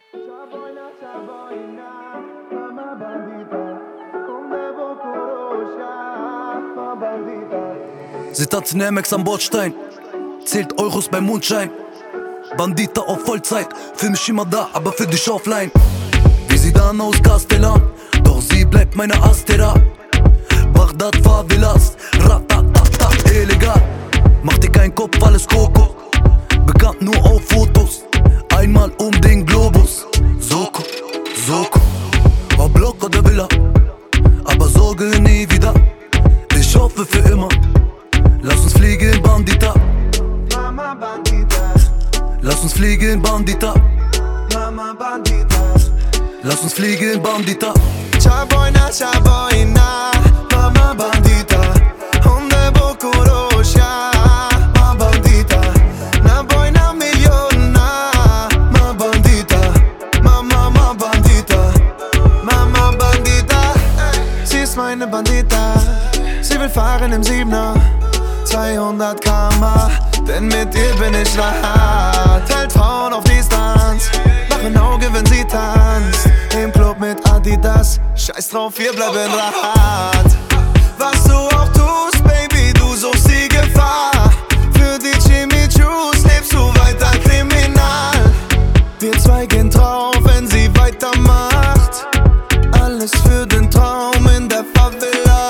Sie tanzen MX am Bordstein, zählt Euros beim Mondschein. Bandita auf Vollzeit, für mich immer da, aber für dich offline. Wie sie dann aus Castellan, doch sie bleibt meine Astera. Bagdad Favelas, ratatata, illegal. Mach dir keinen Kopf, alles Koko. Bekannt nur auf Fotos, einmal um den Globus. Soko, Soko, ob Block oder Villa, aber Sorge nie wieder. Ich hoffe für immer. Lass uns fliegen, Bandita. Mama Bandita. Lass uns fliegen, Bandita. Mama Bandita. Lass uns fliegen, Bandita. Chaboina, chaboina. Mama Bandita. Hunde Bokurosha. Mama Bandita. Na boina Millionen. Mama Bandita. Mama Bandita. Mama Bandita. Sie ist meine Bandita. Sie will fahren im Siebener. 200 km/h, denn mit ihr bin ich hart. Hält Frauen auf Distanz, mach ein Auge, wenn sie tanzt. Im Club mit Adidas, scheiß drauf, wir bleiben Rat. Was du auch tust, Baby, du suchst die Gefahr. Für die Jimmy Choos lebst du weiter kriminal. Wir zwei gehen drauf, wenn sie weitermacht. Alles für den Traum in der Favela.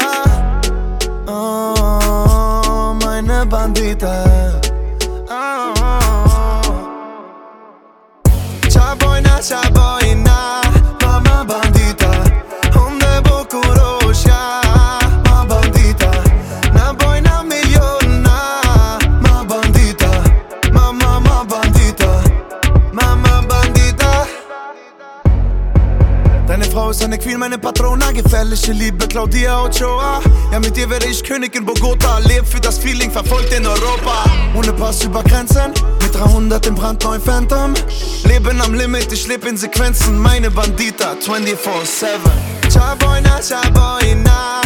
Oh, meine Bandita. Chaboina, chaboina. Mama Bandita. Hunde Bokurosha. Mama Bandita. Na boina Millionen. Mama Bandita. Mama Bandita. Mama Bandita. Deine Frau ist eine Queen, meine Patrona. Gefährliche Liebe, Claudia Ochoa. Ja, mit dir werde ich König in Bogota. Leb für das Feeling, verfolgt in Europa. Ohne Pass über Grenzen, mit 300 im brandneuen Phantom. Leben am Limit, ich leb in Sequenzen. Meine Bandita, 24/7. Chaboina, chaboina.